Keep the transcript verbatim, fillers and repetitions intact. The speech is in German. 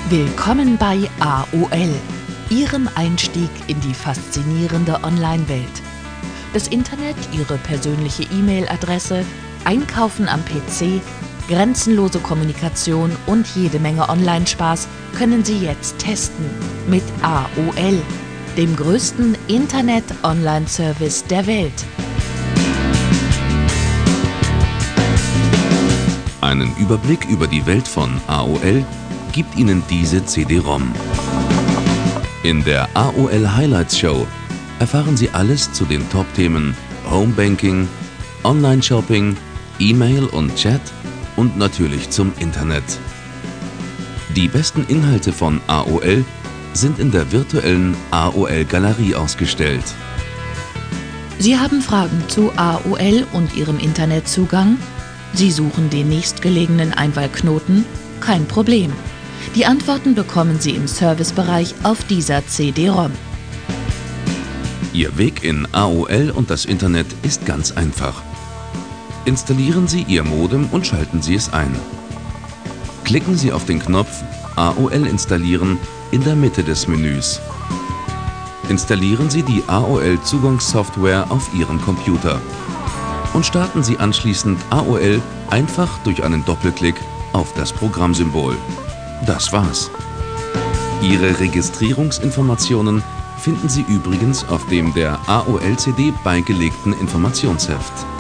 Willkommen bei A O L, Ihrem Einstieg in die faszinierende Online-Welt. Das Internet, Ihre persönliche E-Mail-Adresse, Einkaufen am P C, grenzenlose Kommunikation und jede Menge Online-Spaß können Sie jetzt testen mit A O L, dem größten Internet-Online-Service der Welt. Einen Überblick über die Welt von A O L gibt Ihnen diese C D-ROM. In der A O L Highlights Show erfahren Sie alles zu den Top-Themen Homebanking, Online-Shopping, E-Mail und Chat und natürlich zum Internet. Die besten Inhalte von A O L sind in der virtuellen A O L-Galerie ausgestellt. Sie haben Fragen zu A O L und Ihrem Internetzugang? Sie suchen den nächstgelegenen Einwahlknoten? Kein Problem. Die Antworten bekommen Sie im Servicebereich auf dieser C D-ROM. Ihr Weg in A O L und das Internet ist ganz einfach. Installieren Sie Ihr Modem und schalten Sie es ein. Klicken Sie auf den Knopf A O L installieren in der Mitte des Menüs. Installieren Sie die A O L-Zugangssoftware auf Ihrem Computer und starten Sie anschließend A O L einfach durch einen Doppelklick auf das Programmsymbol. Das war's. Ihre Registrierungsinformationen finden Sie übrigens auf dem der A O L C D beigelegten Informationsheft.